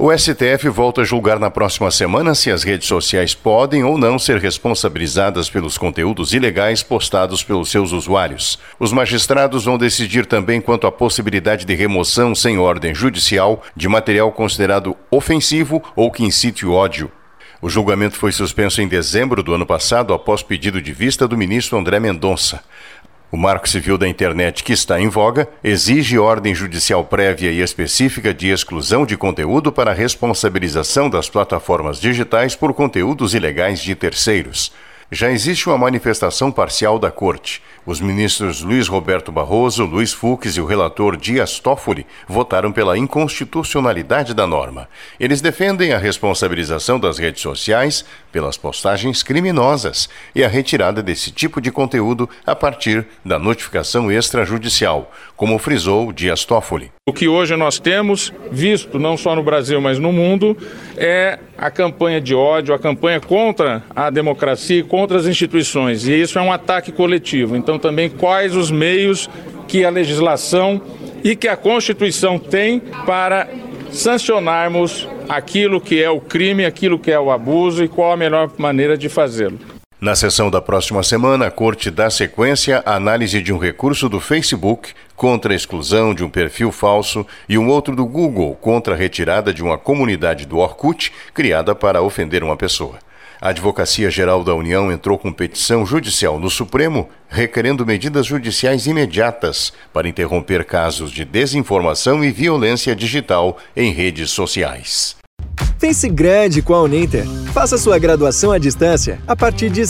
O STF volta a julgar na próxima semana se as redes sociais podem ou não ser responsabilizadas pelos conteúdos ilegais postados pelos seus usuários. Os magistrados vão decidir também quanto à possibilidade de remoção sem ordem judicial de material considerado ofensivo ou que incite o ódio. O julgamento foi suspenso em dezembro do ano passado após pedido de vista do ministro André Mendonça. O Marco Civil da Internet, que está em voga, exige ordem judicial prévia e específica de exclusão de conteúdo para a responsabilização das plataformas digitais por conteúdos ilegais de terceiros. Já existe uma manifestação parcial da Corte. Os ministros Luiz Roberto Barroso, Luiz Fux e o relator Dias Toffoli votaram pela inconstitucionalidade da norma. Eles defendem a responsabilização das redes sociais pelas postagens criminosas e a retirada desse tipo de conteúdo a partir da notificação extrajudicial, como frisou Dias Toffoli. O que hoje nós temos visto, não só no Brasil, mas no mundo, é a campanha de ódio, a campanha contra a democracia e contra as instituições. E isso é um ataque coletivo. Então, também quais os meios que a legislação e que a Constituição tem para sancionarmos aquilo que é o crime, aquilo que é o abuso e qual a melhor maneira de fazê-lo. Na sessão da próxima semana, a Corte dá sequência à análise de um recurso do Facebook contra a exclusão de um perfil falso e um outro do Google contra a retirada de uma comunidade do Orkut criada para ofender uma pessoa. A Advocacia Geral da União entrou com petição judicial no Supremo, requerendo medidas judiciais imediatas para interromper casos de desinformação e violência digital em redes sociais. Pense grande com a Uninter. Faça sua graduação à distância a partir de R$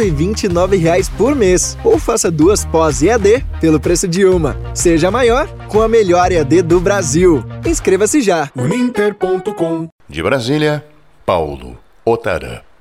129,00 por mês. Ou faça 2 pós-EAD pelo preço de uma. Seja maior com a melhor EAD do Brasil. Inscreva-se já. Uninter.com. De Brasília, Paulo Otarã.